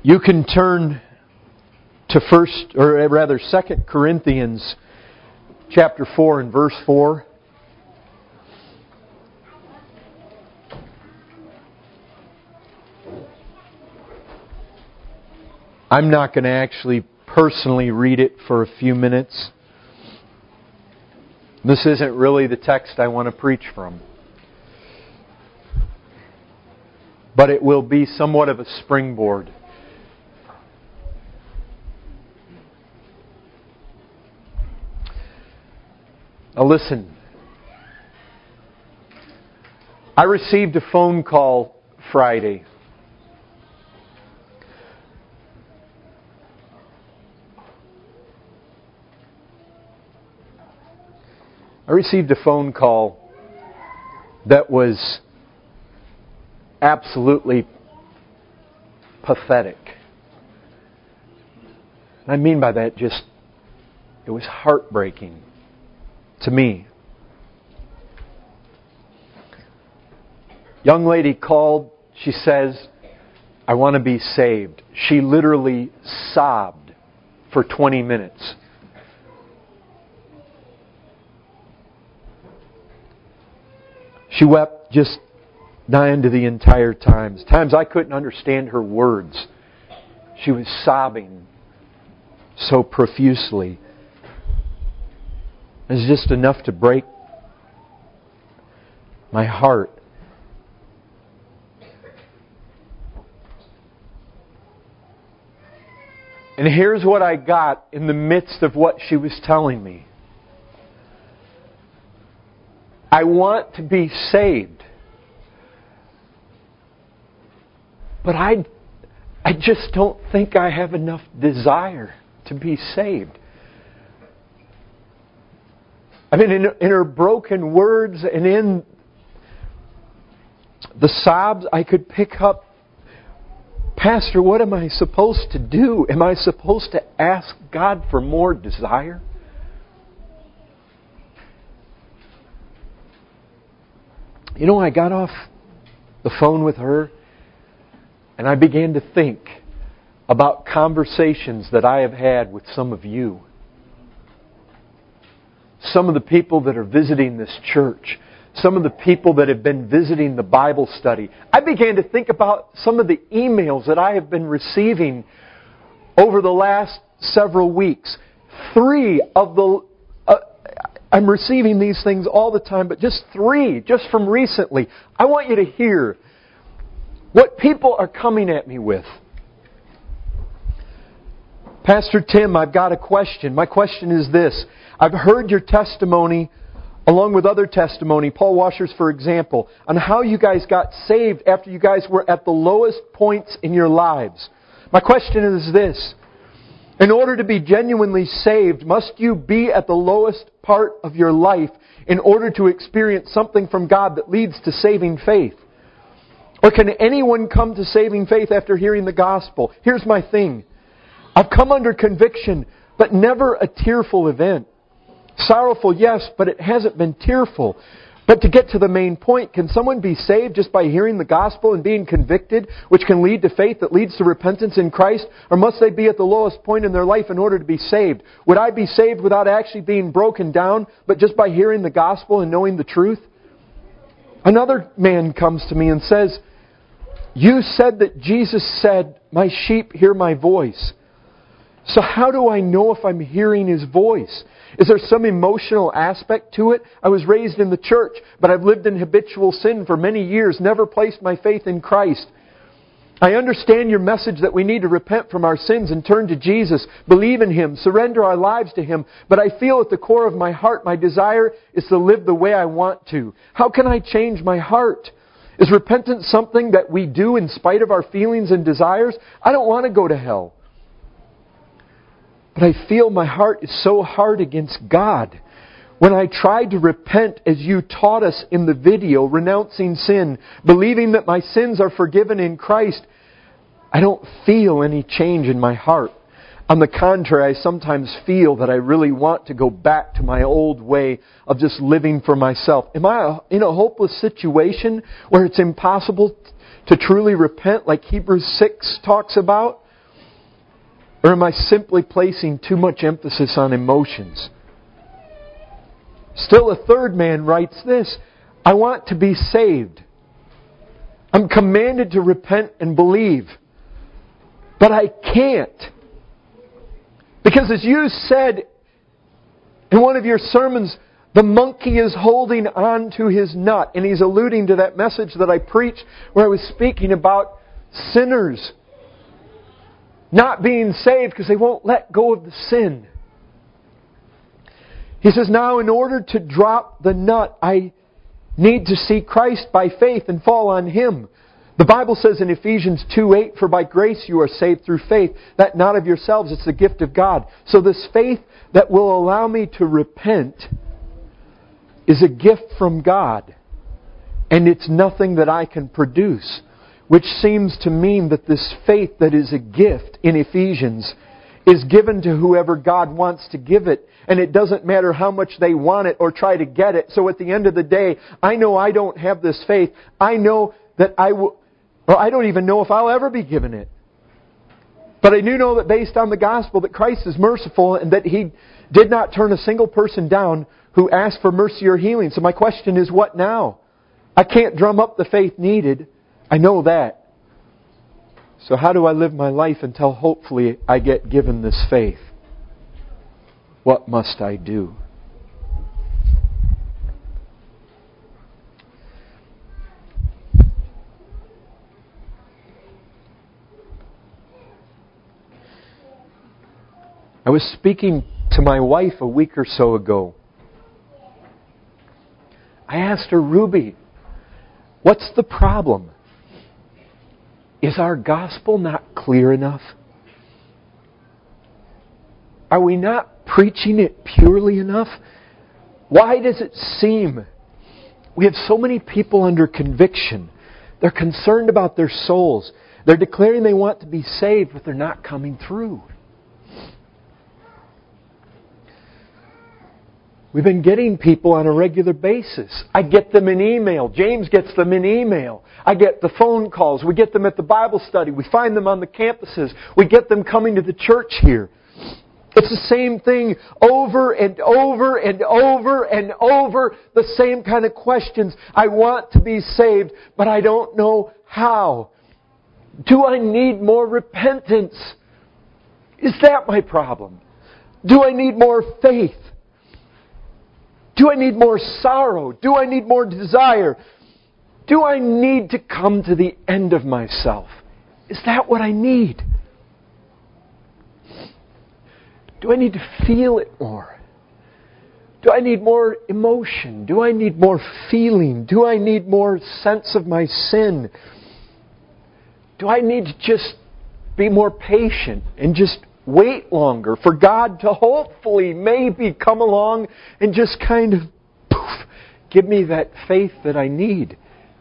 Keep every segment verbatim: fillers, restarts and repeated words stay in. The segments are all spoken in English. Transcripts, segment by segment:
You can turn to first, or rather Second Corinthians chapter four and verse four. I'm not going to actually personally read it for a few minutes. This isn't really the text I want to preach from. But it will be somewhat of a springboard. Now listen. I received a phone call Friday. I received a phone call that was absolutely pathetic. And I mean by that just, it was heartbreaking to me. Young lady called, she says, I want to be saved. She literally sobbed for twenty minutes. She wept just nigh to the entire times. Times I couldn't understand her words. She was sobbing so profusely. It was just enough to break my heart. And here's what I got in the midst of what she was telling me. I want to be saved. But I, I just don't think I have enough desire to be saved. I mean, in, in her broken words and in the sobs, I could pick up, Pastor, what am I supposed to do? Am I supposed to ask God for more desire? You know, I got off the phone with her and I began to think about conversations that I have had with some of you. Some of the people that are visiting this church. Some of the people that have been visiting the Bible study. I began to think about some of the emails that I have been receiving over the last several weeks. Three of the... Uh, I'm receiving these things all the time, but just three, just from recently. I want you to hear what people are coming at me with. Pastor Tim, I've got a question. My question is this. I've heard your testimony, along with other testimony, Paul Washer's for example, on how you guys got saved after you guys were at the lowest points in your lives. My question is this. In order to be genuinely saved, must you be at the lowest part of your life in order to experience something from God that leads to saving faith? Or can anyone come to saving faith after hearing the gospel? Here's my thing. I've come under conviction, but never a tearful event. Sorrowful, yes, but it hasn't been tearful. But to get to the main point, can someone be saved just by hearing the gospel and being convicted, which can lead to faith that leads to repentance in Christ? Or must they be at the lowest point in their life in order to be saved? Would I be saved without actually being broken down, but just by hearing the gospel and knowing the truth? Another man comes to me and says, you said that Jesus said, my sheep hear my voice. So how do I know if I'm hearing His voice? Is there some emotional aspect to it? I was raised in the church, but I've lived in habitual sin for many years, never placed my faith in Christ. I understand your message that we need to repent from our sins and turn to Jesus, believe in Him, surrender our lives to Him, but I feel at the core of my heart my desire is to live the way I want to. How can I change my heart? Is repentance something that we do in spite of our feelings and desires? I don't want to go to hell. But I feel my heart is so hard against God. When I tried to repent as you taught us in the video, renouncing sin, believing that my sins are forgiven in Christ, I don't feel any change in my heart. On the contrary, I sometimes feel that I really want to go back to my old way of just living for myself. Am I in a hopeless situation where it's impossible to truly repent like Hebrews six talks about? Or am I simply placing too much emphasis on emotions? Still a third man writes this, I want to be saved. I'm commanded to repent and believe. But I can't. Because as you said in one of your sermons, the monkey is holding on to his nut. And he's alluding to that message that I preached where I was speaking about sinners not being saved because they won't let go of the sin. He says, now in order to drop the nut, I need to see Christ by faith and fall on Him. The Bible says in Ephesians two eight, for by grace you are saved through faith, that not of yourselves, it's the gift of God. So this faith that will allow me to repent is a gift from God. And it's nothing that I can produce. Which seems to mean that this faith that is a gift in Ephesians is given to whoever God wants to give it. And it doesn't matter how much they want it or try to get it. So at the end of the day, I know I don't have this faith. I know that I will, or I don't even know if I'll ever be given it. But I do know that based on the gospel that Christ is merciful and that He did not turn a single person down who asked for mercy or healing. So my question is, what now? I can't drum up the faith needed. I know that. So how do I live my life until hopefully I get given this faith? What must I do? I was speaking to my wife a week or so ago. I asked her, Ruby, what's the problem? Is our gospel not clear enough? Are we not preaching it purely enough? Why does it seem we have so many people under conviction? They're concerned about their souls. They're declaring they want to be saved, but they're not coming through. We've been getting people on a regular basis. I get them in email. James gets them in email. I get the phone calls. We get them at the Bible study. We find them on the campuses. We get them coming to the church here. It's the same thing over and over and over and over. The same kind of questions. I want to be saved, but I don't know how. Do I need more repentance? Is that my problem? Do I need more faith? Do I need more sorrow? Do I need more desire? Do I need to come to the end of myself? Is that what I need? Do I need to feel it more? Do I need more emotion? Do I need more feeling? Do I need more sense of my sin? Do I need to just be more patient and just wait longer for God to hopefully maybe come along and just kind of poof, give me that faith that I need?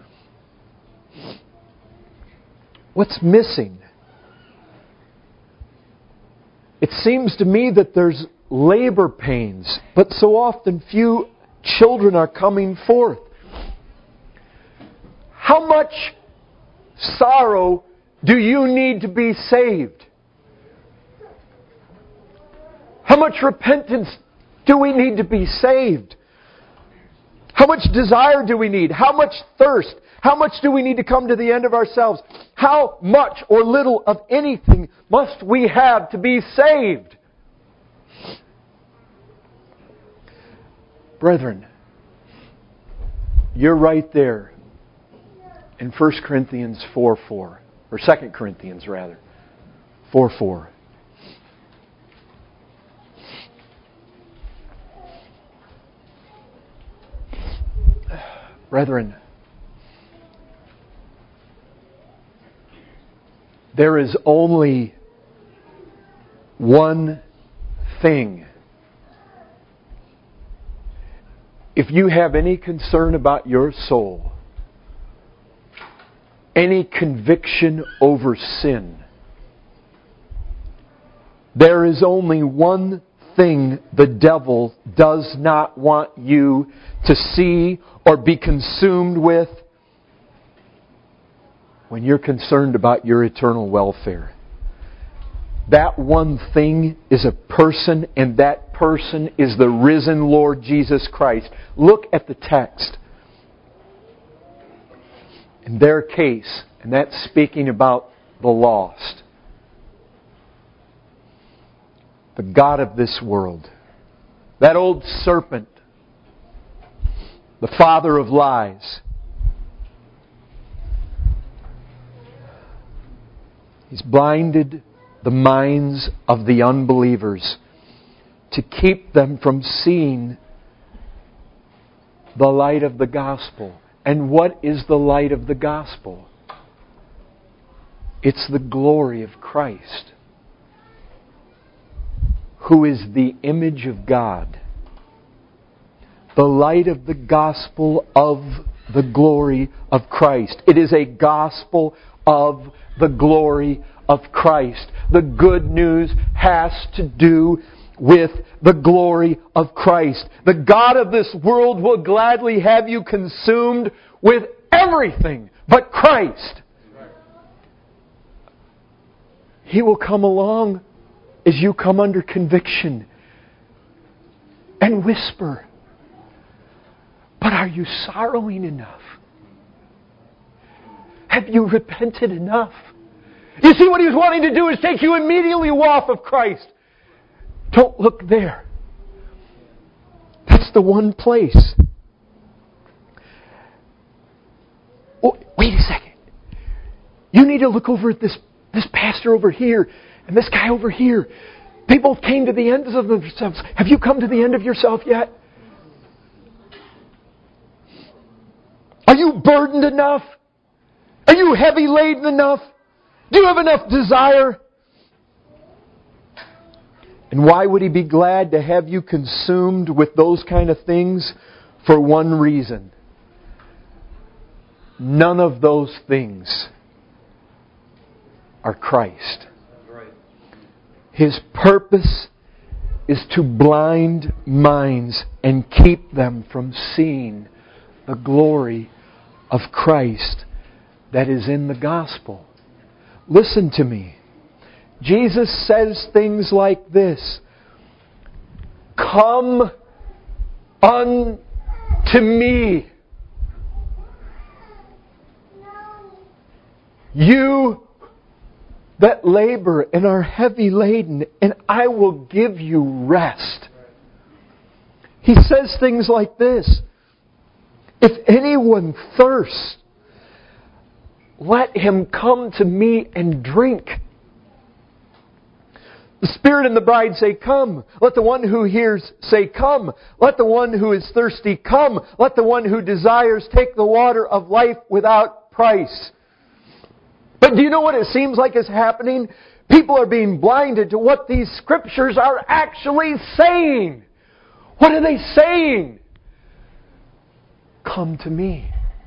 What's missing? It seems to me that there's labor pains, but so often few children are coming forth. How much sorrow do you need to be saved? How much repentance do we need to be saved? How much desire do we need? How much thirst? How much do we need to come to the end of ourselves? How much or little of anything must we have to be saved? Brethren, you're right there in First Corinthians four four, or Second Corinthians rather, four four. Brethren, there is only one thing. If you have any concern about your soul, any conviction over sin, there is only one thing the devil does not want you to see or be consumed with when you're concerned about your eternal welfare. That one thing is a person, and that person is the risen Lord Jesus Christ. Look at the text. In their case, and that's speaking about the lost, the god of this world, that old serpent, the father of lies. He's blinded the minds of the unbelievers to keep them from seeing the light of the gospel. And what is the light of the gospel? It's the glory of Christ, who is the image of God. The light of the gospel of the glory of Christ. It is a gospel of the glory of Christ. The good news has to do with the glory of Christ. The God of this world will gladly have you consumed with everything but Christ. He will come along as you come under conviction and whisper, "But are you sorrowing enough? Have you repented enough?" You see, what He's wanting to do is take you immediately off of Christ. Don't look there. That's the one place. Oh, wait a second. You need to look over at this, this pastor over here and this guy over here. They both came to the ends of themselves. Have you come to the end of yourself yet? Are you burdened enough? Are you heavy laden enough? Do you have enough desire? And why would He be glad to have you consumed with those kind of things? For one reason. None of those things are Christ. His purpose is to blind minds and keep them from seeing the glory of Christ that is in the gospel. Listen to me. Jesus says things like this: "Come unto me, you that labor and are heavy laden, and I will give you rest." He says things like this: "If anyone thirsts, let him come to me and drink." The Spirit and the bride say, "Come." Let the one who hears say, "Come." Let the one who is thirsty come. Let the one who desires take the water of life without price. But do you know what it seems like is happening? People are being blinded to what these Scriptures are actually saying. What are they saying? Come to me.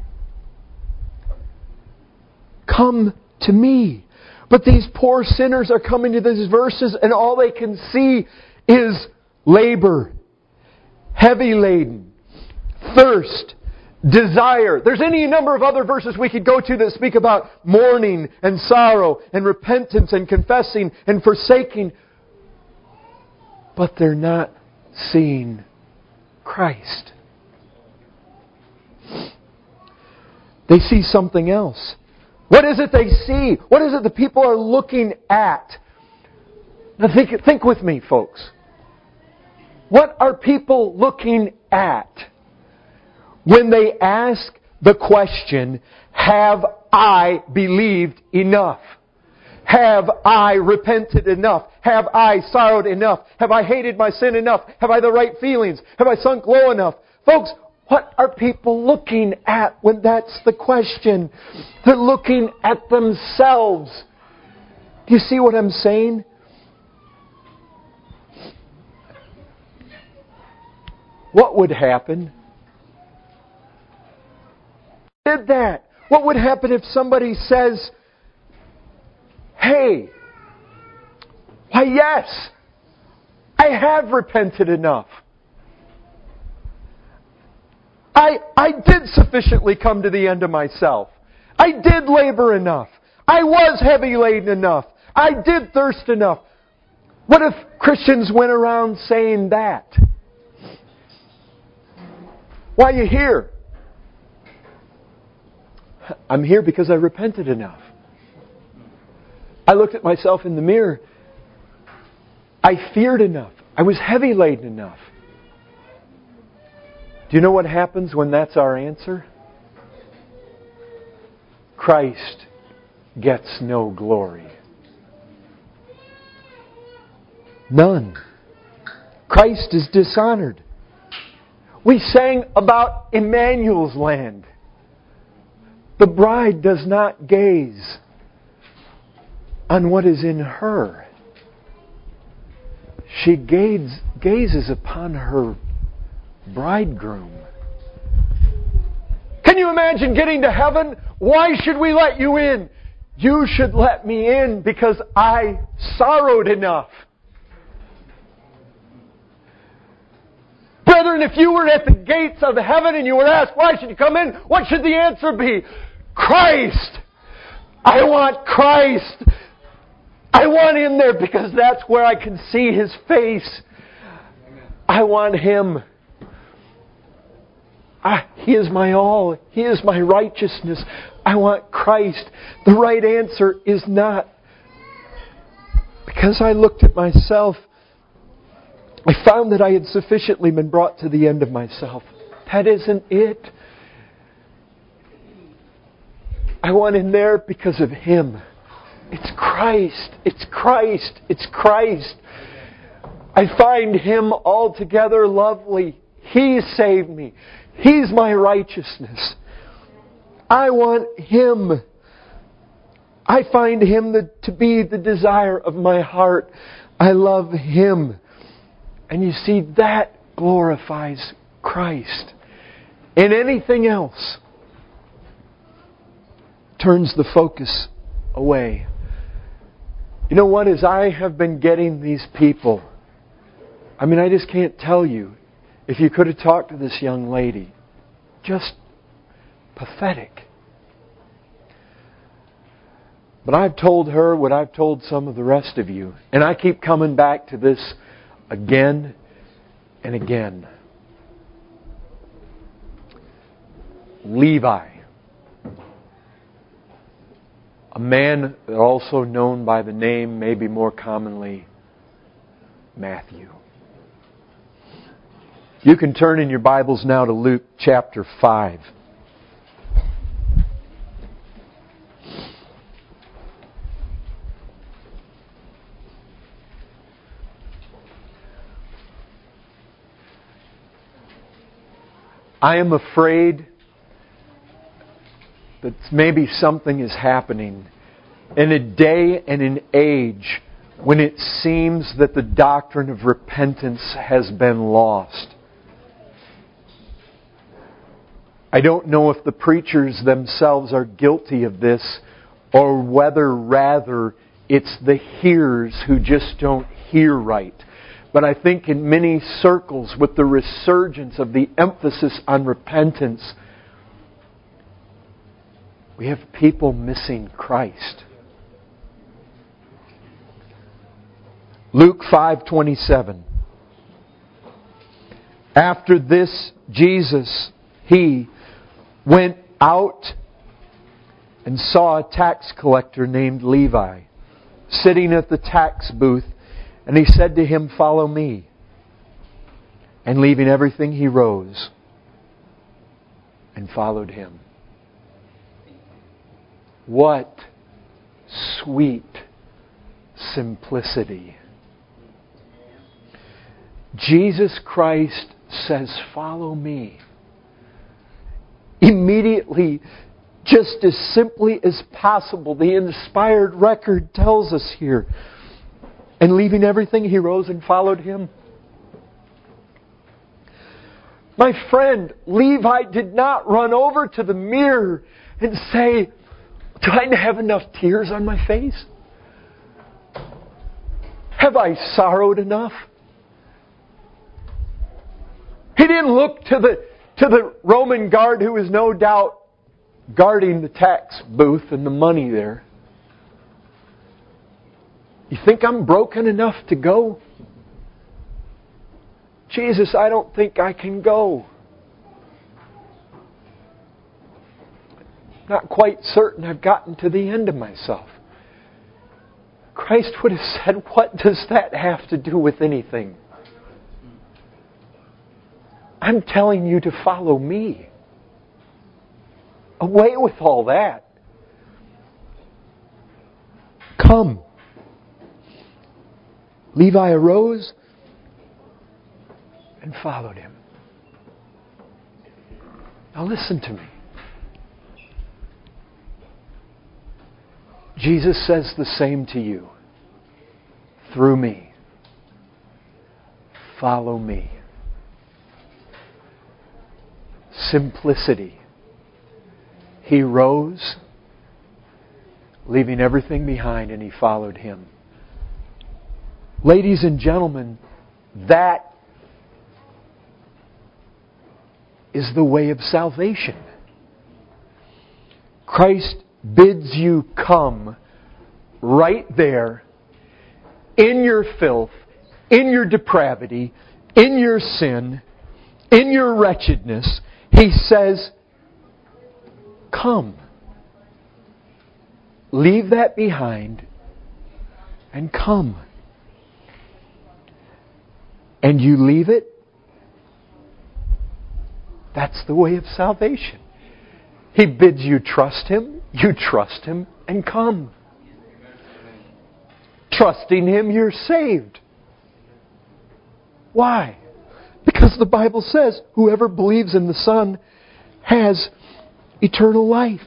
Come to me. But these poor sinners are coming to these verses and all they can see is labor, heavy laden, thirst, desire. There's any number of other verses we could go to that speak about mourning and sorrow and repentance and confessing and forsaking. But they're not seeing Christ. They see something else. What is it they see? What is it the people are looking at? Now think, think with me, folks. What are people looking at when they ask the question, have I believed enough? Have I repented enough? Have I sorrowed enough? Have I hated my sin enough? Have I the right feelings? Have I sunk low enough? Folks, what are people looking at when that's the question? They're looking at themselves. Do you see what I'm saying? What would happen? Did that? What would happen if somebody says, "Hey, why yes, I have repented enough. I, I did sufficiently come to the end of myself. I did labor enough. I was heavy laden enough. I did thirst enough. What if Christians went around saying that? Why are you here? I'm here because I repented enough. I looked at myself in the mirror. I feared enough. I was heavy laden enough. Do you know what happens when that's our answer? Christ gets no glory. None. Christ is dishonored. We sang about Emmanuel's land. The bride does not gaze on what is in her. She gaze, gazes upon her bridegroom. Can you imagine getting to heaven? Why should we let you in? You should let me in because I sorrowed enough. Brethren, if you were at the gates of heaven and you were asked, why should you come in? What should the answer be? Christ! I want Christ! I want Him there because that's where I can see His face. I want Him. I, he is my all. He is my righteousness. I want Christ. The right answer is not. Because I looked at myself, I found that I had sufficiently been brought to the end of myself. That isn't it. I want in there because of Him. It's Christ. It's Christ. It's Christ. I find Him altogether lovely. He saved me. He's my righteousness. I want Him. I find Him the, to be the desire of my heart. I love Him. And you see, that glorifies Christ. And anything else turns the focus away. You know what? As I have been getting these people, I mean, I just can't tell you. If you could have talked to this young lady, just pathetic. But I've told her what I've told some of the rest of you. And I keep coming back to this again and again. Levi, a man also known by the name, maybe more commonly, Matthew. You can turn in your Bibles now to Luke chapter five. I am afraid that maybe something is happening in a day and an age when it seems that the doctrine of repentance has been lost. I don't know if the preachers themselves are guilty of this or whether rather it's the hearers who just don't hear right. But I think in many circles, with the resurgence of the emphasis on repentance, we have people missing Christ. Luke five twenty-seven. After this, Jesus, He went out and saw a tax collector named Levi sitting at the tax booth. And He said to him, "Follow me." And leaving everything, he rose and followed Him. What sweet simplicity. Jesus Christ says, "Follow me." Immediately, just as simply as possible, the inspired record tells us here. And leaving everything, He rose and followed Him. My friend, Levi did not run over to the mirror and say, "Do I have enough tears on my face? Have I sorrowed enough?" He didn't look to the, to the Roman guard who was no doubt guarding the tax booth and the money there. You think I'm broken enough to go? Jesus, I don't think I can go. Not quite certain I've gotten to the end of myself. Christ would have said, what does that have to do with anything? I'm telling you to follow me. Away with all that. Come. Levi arose and followed him. Now listen to me. Jesus says the same to you. Through me. Follow me. Simplicity. He rose, leaving everything behind, and he followed him. Ladies and gentlemen, that is the way of salvation. Christ bids you come right there in your filth, in your depravity, in your sin, in your wretchedness. He says, come. Leave that behind and come. And you leave it. That's the way of salvation. He bids you trust Him. You trust Him and come. Trusting Him, you're saved. Why? Because the Bible says, whoever believes in the Son has eternal life.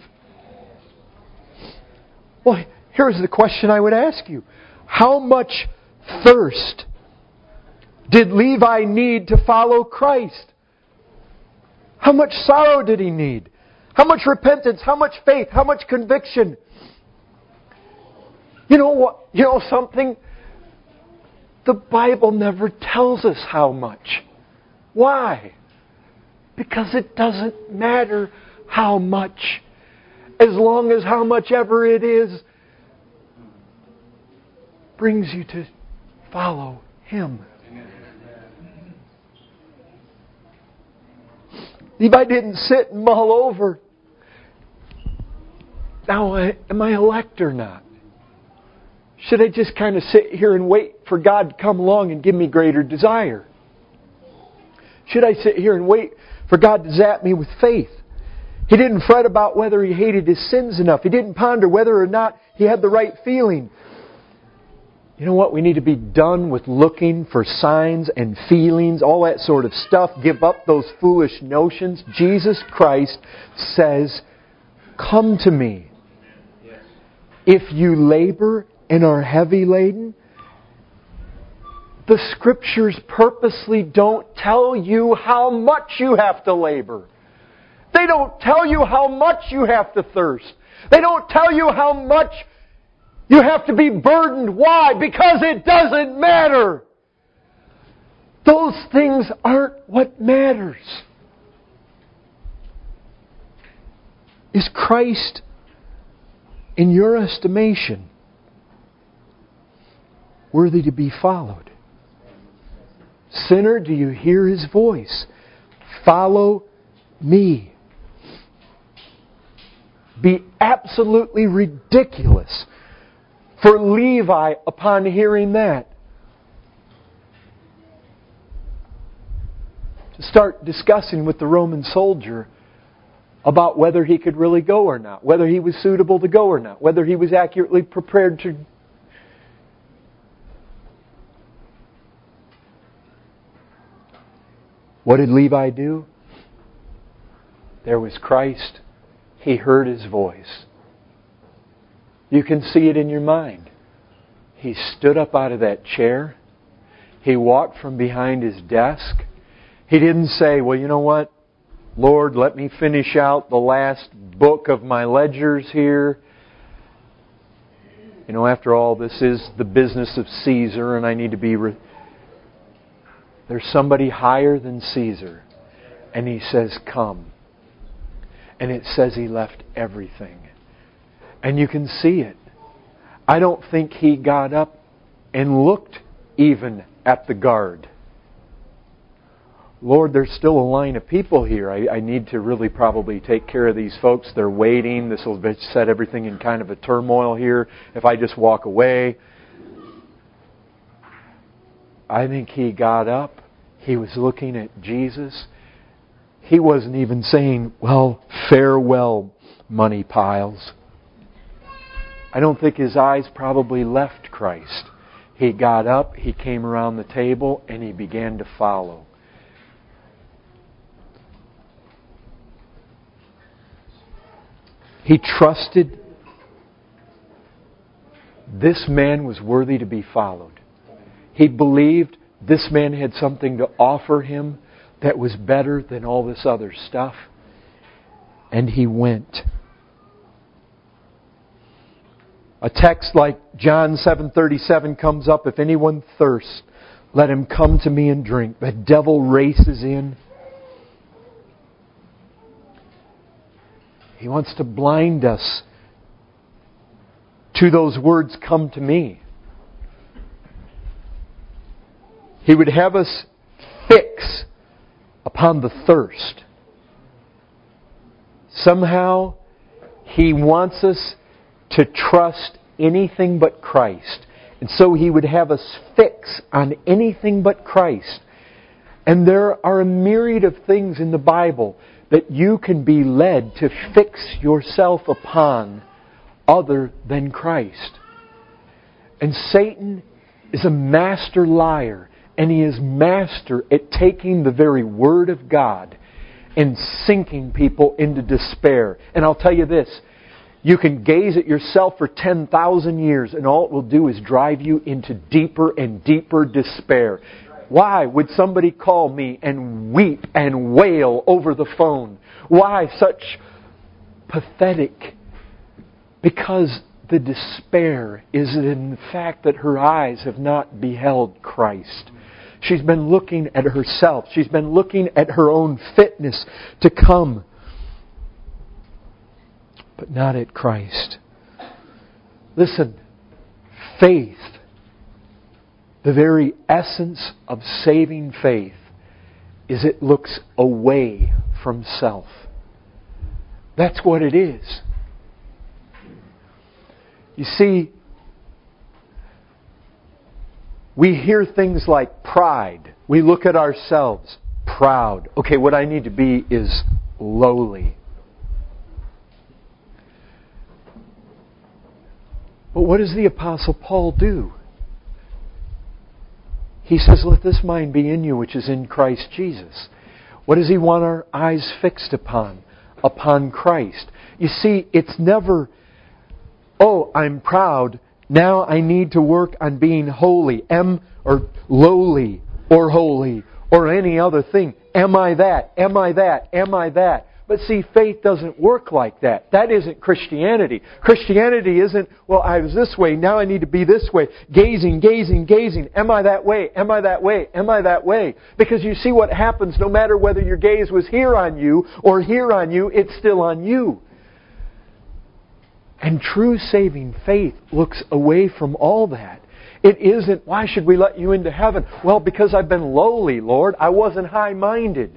Well, here's the question I would ask you. How much thirst did Levi need to follow Christ? How much sorrow did he need? How much repentance? How much faith? How much conviction? You know what? You know something? The Bible never tells us how much. Why? Because it doesn't matter how much. As long as how much ever it is brings you to follow Him. Levi didn't sit and mull over, now, am I elect or not? Should I just kind of sit here and wait for God to come along and give me greater desire? Should I sit here and wait for God to zap me with faith? He didn't fret about whether he hated his sins enough. He didn't ponder whether or not he had the right feeling. You know what? We need to be done with looking for signs and feelings, all that sort of stuff. Give up those foolish notions. Jesus Christ says, come to me. If you labor and are heavy laden, the Scriptures purposely don't tell you how much you have to labor. They don't tell you how much you have to thirst. They don't tell you how much you have to be burdened. Why? Because it doesn't matter. Those things aren't what matters. Is Christ, in your estimation, worthy to be followed? Sinner, do you hear His voice? Follow me. Be absolutely ridiculous for Levi upon hearing that to start discussing with the Roman soldier about whether he could really go or not, whether he was suitable to go or not, whether he was accurately prepared to. What did Levi do? There was Christ. He heard His voice. You can see it in your mind. He stood up out of that chair. He walked from behind his desk. He didn't say, well, you know what? Lord, let me finish out the last book of my ledgers here. You know, after all, this is the business of Caesar and I need to be... Re- There's somebody higher than Caesar. And He says, come. And it says He left everything. And you can see it. I don't think He got up and looked even at the guard. Lord, there's still a line of people here. I, I need to really probably take care of these folks. They're waiting. This will set everything in kind of a turmoil here if I just walk away. I think he got up. He was looking at Jesus. He wasn't even saying, well, farewell, money piles. I don't think his eyes probably left Christ. He got up, he came around the table, and he began to follow. He trusted this man was worthy to be followed. He believed this man had something to offer him that was better than all this other stuff. And he went. A text like John seven thirty-seven comes up, if anyone thirsts, let him come to me and drink. The devil races in. He wants to blind us to those words, come to me. He would have us fix upon the thirst. Somehow, He wants us to trust anything but Christ. And so He would have us fix on anything but Christ. And there are a myriad of things in the Bible that you can be led to fix yourself upon other than Christ. And Satan is a master liar, and he is master at taking the very Word of God and sinking people into despair. And I'll tell you this, you can gaze at yourself for ten thousand years, and all it will do is drive you into deeper and deeper despair. Why would somebody call me and weep and wail over the phone? Why such pathetic? Because the despair is in the fact that her eyes have not beheld Christ. She's been looking at herself. She's been looking at her own fitness to come, but not at Christ. Listen, faith, the very essence of saving faith, is it looks away from self. That's what it is. You see, we hear things like pride. We look at ourselves, proud. Okay, what I need to be is lowly. But what does the Apostle Paul do? He says, let this mind be in you, which is in Christ Jesus. What does he want our eyes fixed upon? Upon Christ. You see, it's never, oh, I'm proud, now I need to work on being holy, am or lowly, or holy, or any other thing. Am I that? Am I that? Am I that? But see, faith doesn't work like that. That isn't Christianity. Christianity isn't, well, I was this way, now I need to be this way. Gazing, gazing, gazing. Am I that way? Am I that way? Am I that way? Because you see what happens, no matter whether your gaze was here on you or here on you, it's still on you. And true saving faith looks away from all that. It isn't, why should we let you into heaven? Well, because I've been lowly, Lord. I wasn't high-minded.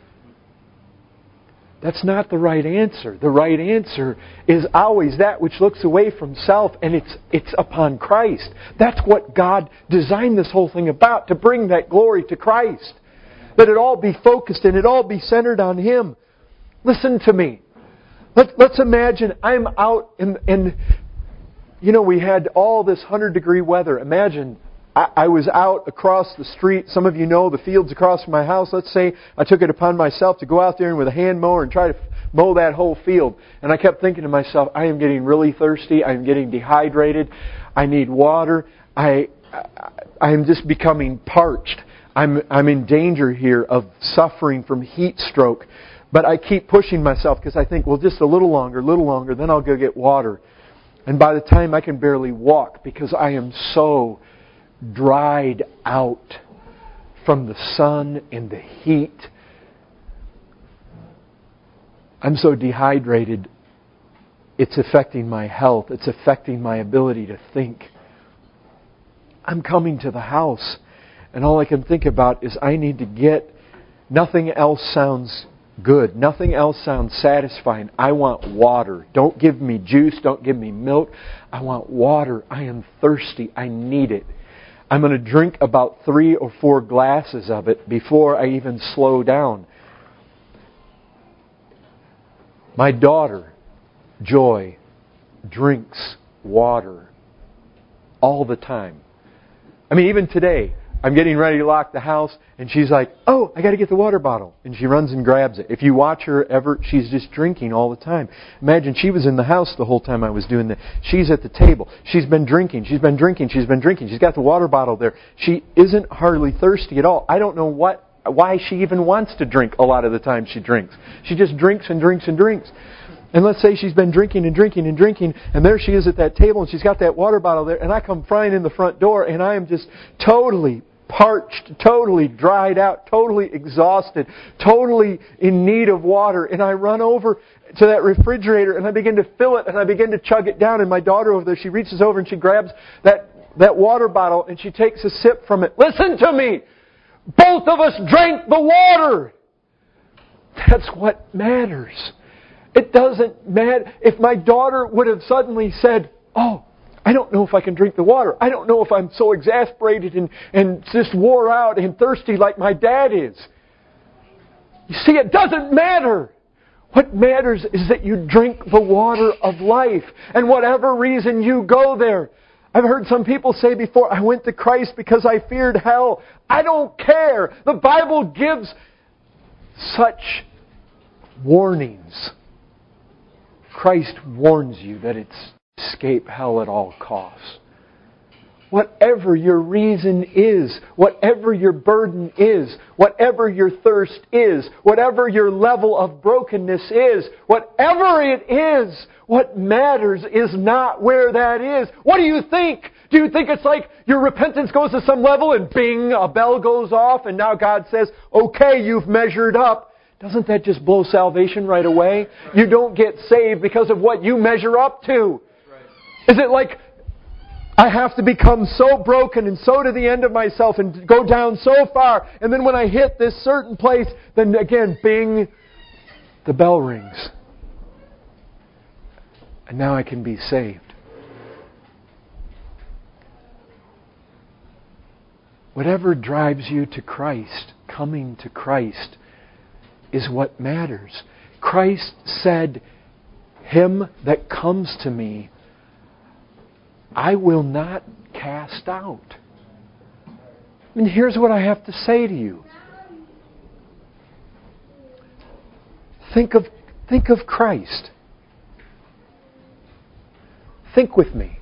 That's not the right answer. The right answer is always that which looks away from self, and it's it's upon Christ. That's what God designed this whole thing about, to bring that glory to Christ. That it all be focused and it all be centered on Him. Listen to me. Let, let's imagine I'm out in, in, you know, we had all this one hundred degree weather. Imagine I, I was out across the street. Some of you know the fields across from my house. Let's say I took it upon myself to go out there and with a hand mower and try to mow that whole field. And I kept thinking to myself, I am getting really thirsty. I'm getting dehydrated. I need water. I, I, I am just becoming parched. I'm, I'm in danger here of suffering from heat stroke. But I keep pushing myself because I think, well, just a little longer, a little longer, then I'll go get water. And by the time I can barely walk because I am so dried out from the sun and the heat. I'm so dehydrated, it's affecting my health. It's affecting my ability to think. I'm coming to the house. And all I can think about is I need to get, nothing else sounds good. Nothing else sounds satisfying. I want water. Don't give me juice. Don't give me milk. I want water. I am thirsty. I need it. I'm going to drink about three or four glasses of it before I even slow down. My daughter, Joy, drinks water all the time. I mean, even today, I'm getting ready to lock the house, and she's like, oh, I got to get the water bottle. And she runs and grabs it. If you watch her ever, she's just drinking all the time. Imagine she was in the house the whole time I was doing that. She's at the table. She's been drinking. She's been drinking. She's been drinking. She's got the water bottle there. She isn't hardly thirsty at all. I don't know what, why she even wants to drink a lot of the time she drinks. She just drinks and drinks and drinks. And let's say she's been drinking and drinking and drinking, and there she is at that table, and she's got that water bottle there, and I come flying in the front door, and I am just totally parched, totally dried out, totally exhausted, totally in need of water. And I run over to that refrigerator, and I begin to fill it, and I begin to chug it down. And my daughter over there, she reaches over and she grabs that, that water bottle, and she takes a sip from it. Listen to me! Both of us drank the water! That's what matters. It doesn't matter. If my daughter would have suddenly said, oh, I don't know if I can drink the water. I don't know if I'm so exasperated and, and just wore out and thirsty like my dad is. You see, it doesn't matter. What matters is that you drink the water of life. And whatever reason you go there. I've heard some people say before, I went to Christ because I feared hell. I don't care. The Bible gives such warnings. Christ warns you that it's escape hell at all costs. Whatever your reason is, whatever your burden is, whatever your thirst is, whatever your level of brokenness is, whatever it is, what matters is not where that is. What do you think? Do you think it's like your repentance goes to some level and bing, a bell goes off and now God says, okay, you've measured up? Doesn't that just blow salvation right away? You don't get saved because of what you measure up to. Is it like I have to become so broken and so to the end of myself and go down so far, and then when I hit this certain place, then again, bing, the bell rings. And now I can be saved. Whatever drives you to Christ, coming to Christ, is what matters. Christ said, him that comes to me, I will not cast out. And here's what I have to say to you. Think of, think of Christ. Think with me.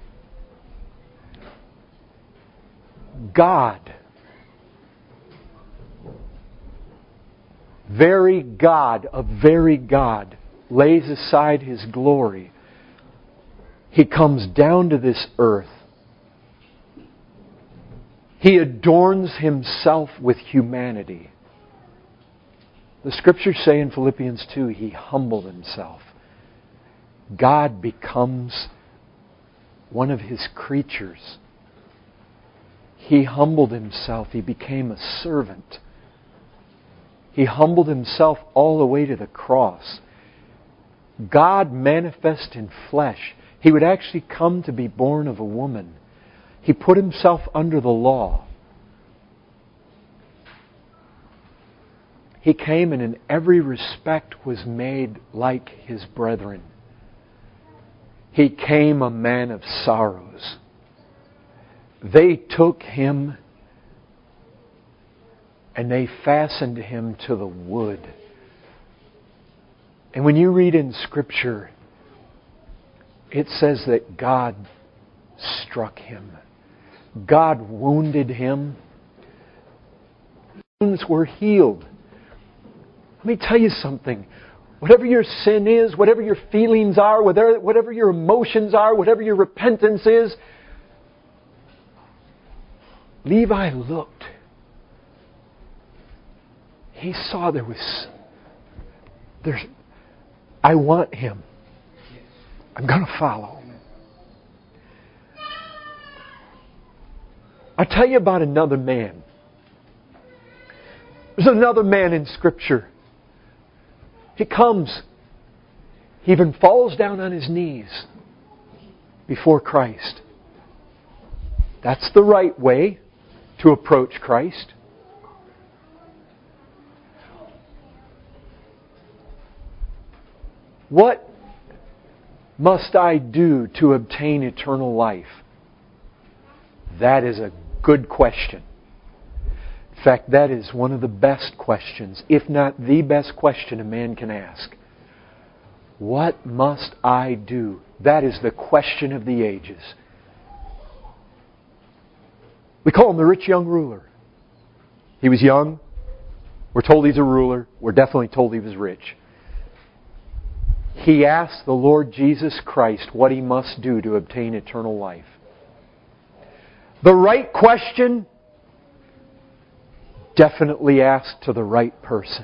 God, very God of very God, lays aside His glory. He comes down to this earth. He adorns Himself with humanity. The Scriptures say in Philippians two, He humbled Himself. God becomes one of His creatures. He humbled Himself. He became a servant. He humbled Himself all the way to the cross. God manifest in flesh. He would actually come to be born of a woman. He put Himself under the law. He came and in every respect was made like His brethren. He came a man of sorrows. They took Him and they fastened Him to the wood. And when you read in Scripture, it says that God struck Him. God wounded Him. Wounds were healed. Let me tell you something. Whatever your sin is, whatever your feelings are, whatever, whatever your emotions are, whatever your repentance is, Levi looked. He saw there was... There's, I want Him. I'm going to follow. I tell you about another man. There's another man in Scripture. He comes. He even falls down on his knees before Christ. That's the right way to approach Christ. What must I do to obtain eternal life? That is a good question. In fact, that is one of the best questions, if not the best question a man can ask. What must I do? That is the question of the ages. We call him the rich young ruler. He was young. We're told he's a ruler. We're definitely told he was rich. He asked the Lord Jesus Christ what he must do to obtain eternal life. The right question, definitely asked to the right person.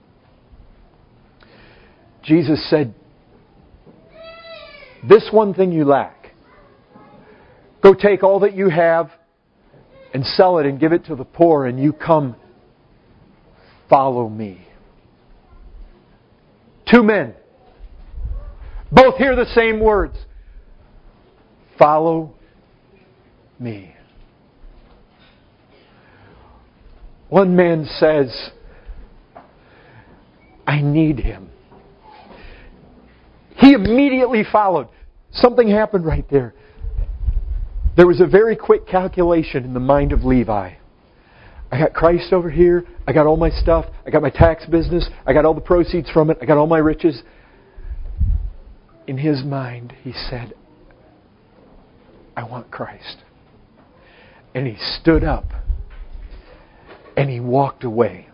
Jesus said, this one thing you lack. Go take all that you have and sell it and give it to the poor, and you come, follow me. Two men. Both hear the same words. Follow me. One man says, I need Him. He immediately followed. Something happened right there. There was a very quick calculation in the mind of Levi. I got Christ over here. I got all my stuff. I got my tax business. I got all the proceeds from it. I got all my riches. In his mind, he said, I want Christ. And he stood up and he walked away.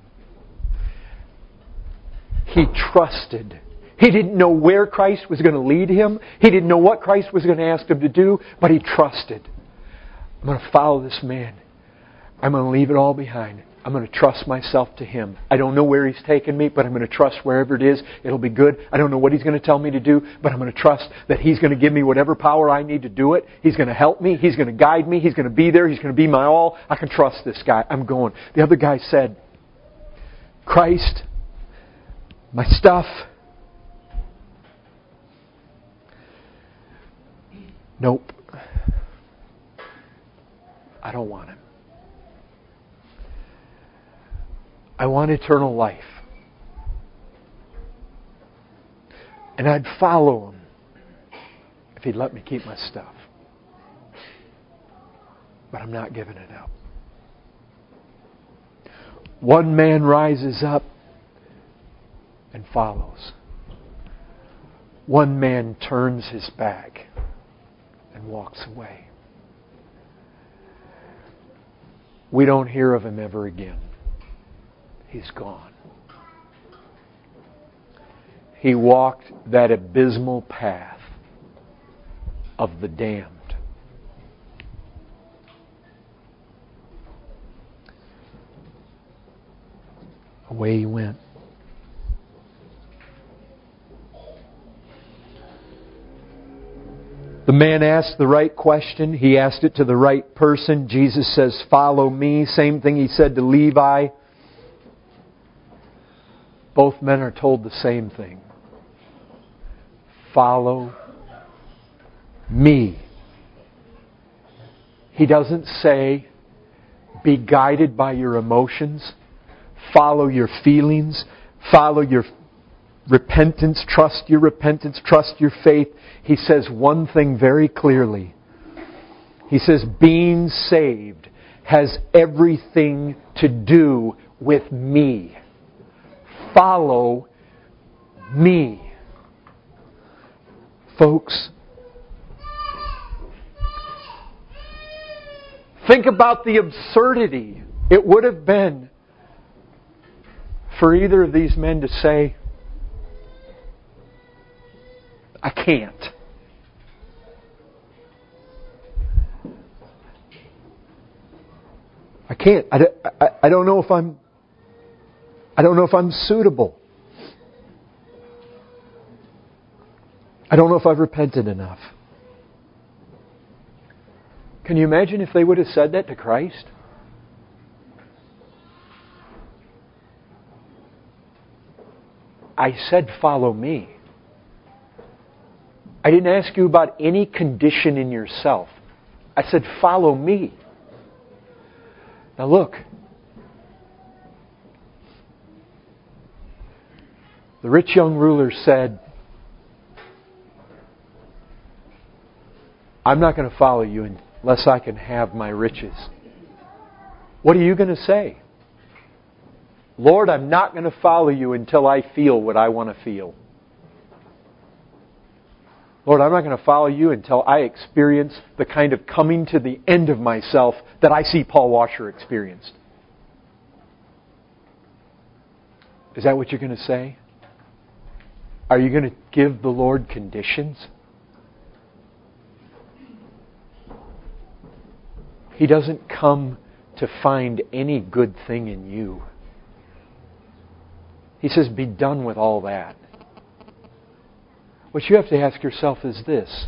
He trusted. He didn't know where Christ was going to lead him. He didn't know what Christ was going to ask him to do, but he trusted. I'm going to follow this man. I'm going to leave it all behind. I'm going to trust myself to Him. I don't know where He's taken me, but I'm going to trust wherever it is, it'll be good. I don't know what He's going to tell me to do, but I'm going to trust that He's going to give me whatever power I need to do it. He's going to help me. He's going to guide me. He's going to be there. He's going to be my all. I can trust this guy. I'm going. The other guy said, Christ, my stuff, nope. I don't want Him. I want eternal life. And I'd follow Him if He'd let me keep my stuff. But I'm not giving it up. One man rises up and follows. One man turns his back and walks away. We don't hear of him ever again. He's gone. He walked that abysmal path of the damned. Away he went. The man asked the right question. He asked it to the right person. Jesus says, follow me. Same thing He said to Levi. Both men are told the same thing. Follow me. He doesn't say, be guided by your emotions. Follow your feelings. Follow your repentance. Trust your repentance. Trust your faith. He says one thing very clearly. He says, being saved has everything to do with me. Follow me. Folks, think about the absurdity it would have been for either of these men to say, I can't. I can't. I, I, I don't know if I'm I don't know if I'm suitable. I don't know if I've repented enough. Can you imagine if they would have said that to Christ? I said, follow me. I didn't ask you about any condition in yourself. I said, follow me. Now look. The rich young ruler said, I'm not going to follow you unless I can have my riches. What are you going to say? Lord, I'm not going to follow you until I feel what I want to feel. Lord, I'm not going to follow you until I experience the kind of coming to the end of myself that I see Paul Washer experienced. Is that what you're going to say? Are you going to give the Lord conditions? He doesn't come to find any good thing in you. He says, be done with all that. What you have to ask yourself is this.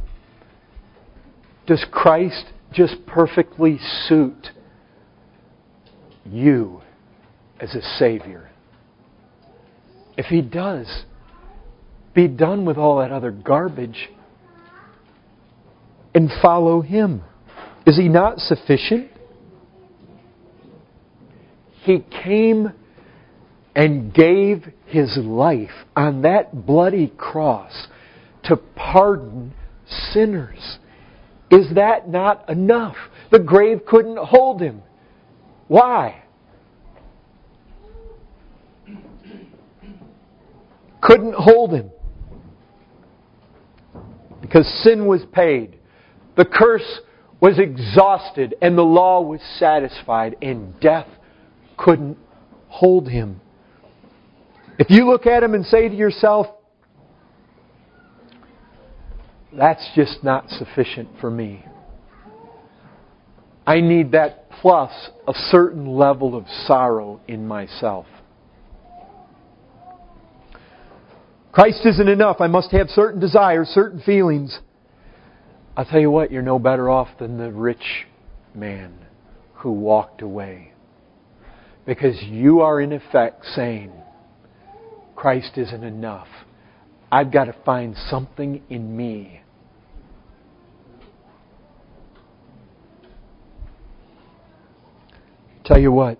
Does Christ just perfectly suit you as a Savior? If He does, be done with all that other garbage and follow Him. Is He not sufficient? He came and gave His life on that bloody cross to pardon sinners. Is that not enough? The grave couldn't hold Him. Why? Couldn't hold Him. Because sin was paid. The curse was exhausted and the law was satisfied and death couldn't hold Him. If you look at Him and say to yourself, that's just not sufficient for me. I need that plus a certain level of sorrow in myself. Christ isn't enough. I must have certain desires, certain feelings. I'll tell you what, you're no better off than the rich man who walked away. Because you are in effect saying, Christ isn't enough. I've got to find something in me. Tell you what,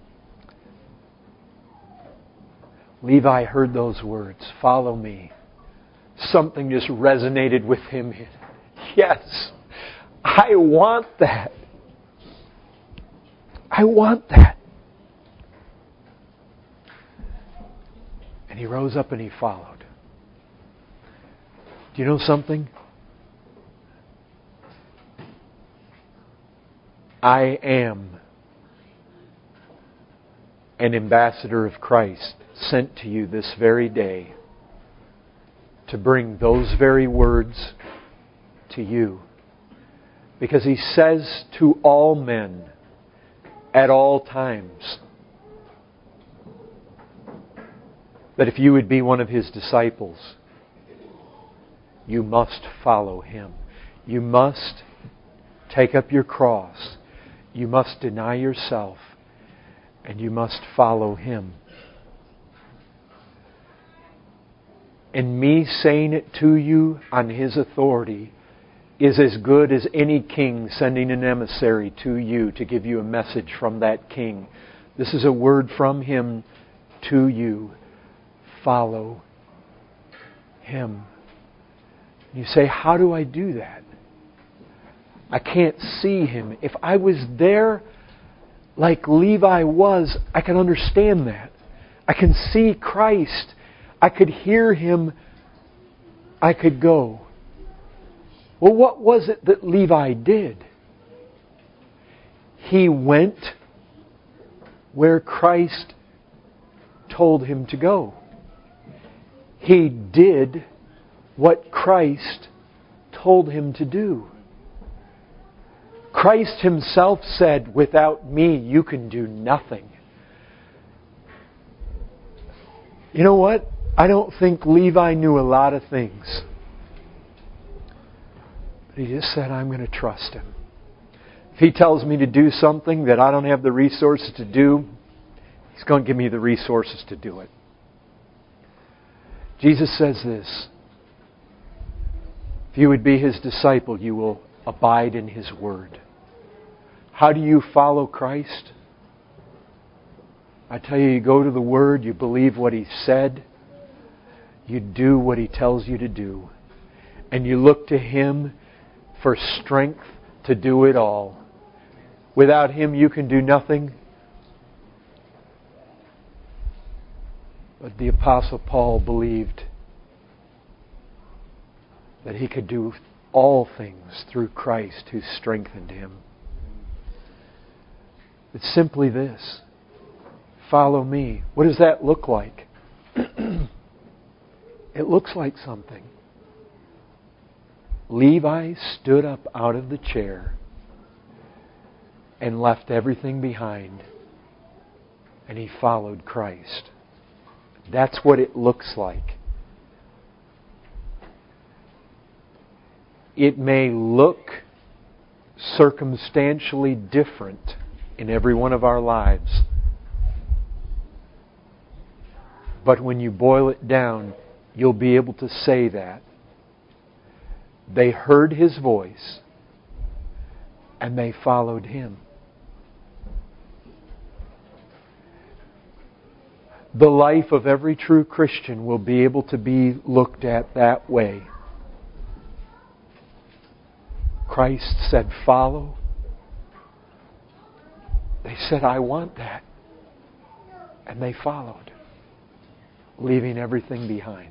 Levi heard those words, follow me. Something just resonated with him. Yes, I want that. I want that. And he rose up and he followed. Do you know something? I am an ambassador of Christ sent to you this very day to bring those very words to you. Because He says to all men at all times that if you would be one of His disciples, you must follow Him. You must take up your cross. You must deny yourself. And you must follow Him. And me saying it to you on His authority is as good as any king sending an emissary to you to give you a message from that king. This is a word from Him to you. Follow Him. You say, how do I do that? I can't see Him. If I was there like Levi was, I can understand that. I can see Christ. I could hear Him. I could go. Well, what was it that Levi did? He went where Christ told him to go. He did what Christ told him to do. Christ Himself said, without me, you can do nothing. You know what? I don't think Levi knew a lot of things. But he just said, I'm going to trust Him. If He tells me to do something that I don't have the resources to do, He's going to give me the resources to do it. Jesus says this: if you would be His disciple, you will abide in His Word. How do you follow Christ? I tell you, you go to the Word, you believe what He said, you do what He tells you to do, and you look to Him for strength to do it all. Without Him, you can do nothing. But the Apostle Paul believed that he could do all things through Christ who strengthened him. It's simply this: follow me. What does that look like? It looks like something. Levi stood up out of the chair and left everything behind, and he followed Christ. That's what it looks like. It may look circumstantially different in every one of our lives, but when you boil it down, you'll be able to say that they heard His voice and they followed Him. The life of every true Christian will be able to be looked at that way. Christ said, follow. They said, I want that. And they followed, leaving everything behind.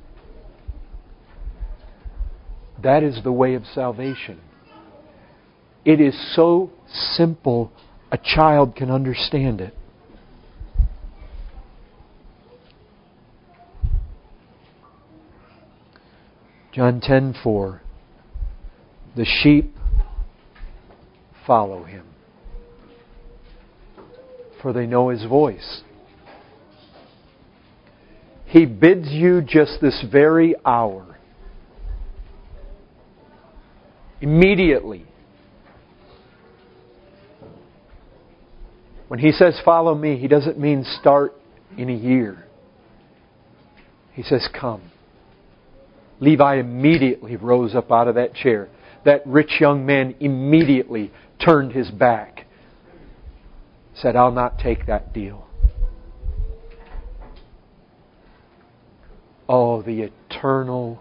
That is the way of salvation. It is so simple, a child can understand it. John ten four. The sheep follow Him, for they know His voice. He bids you just this very hour, immediately. When He says, follow me, He doesn't mean start in a year. He says, come. Levi immediately rose up out of that chair. That rich young man immediately turned his back. Said, I'll not take that deal. Oh, the eternal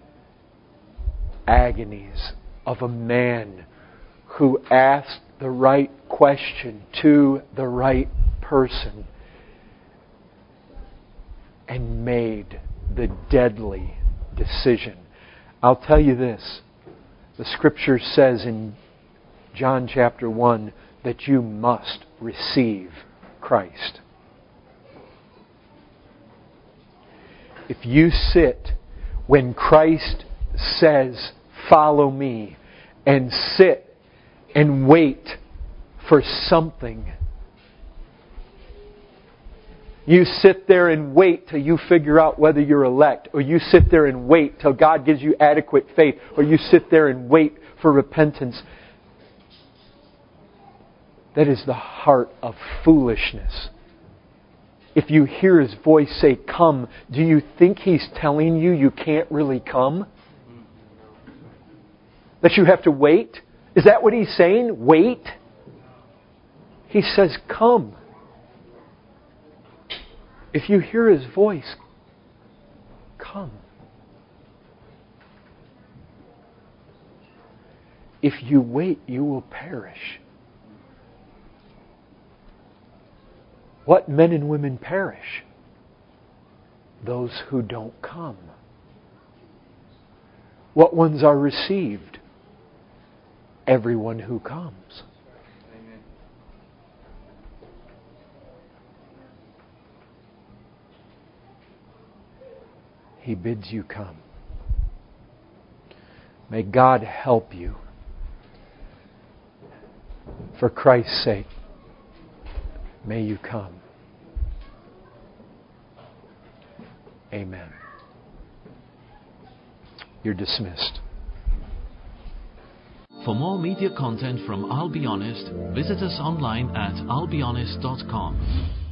agonies of a man who asked the right question to the right person and made the deadly decision. I'll tell you this. The Scripture says in John chapter one that you must receive Christ. If you sit when Christ says, follow me, and sit and wait for something, you sit there and wait till you figure out whether you're elect, or you sit there and wait till God gives you adequate faith, or you sit there and wait for repentance. That is the heart of foolishness. If you hear His voice say, come, do you think He's telling you you can't really come? That you have to wait? Is that what He's saying? Wait? He says, come. If you hear His voice, come. If you wait, you will perish. What men and women perish? Those who don't come. What ones are received? Everyone who comes. He bids you come. May God help you. For Christ's sake, may you come. Amen. You're dismissed. For more media content from I'll Be Honest, visit us online at I'll Be Honest dot com.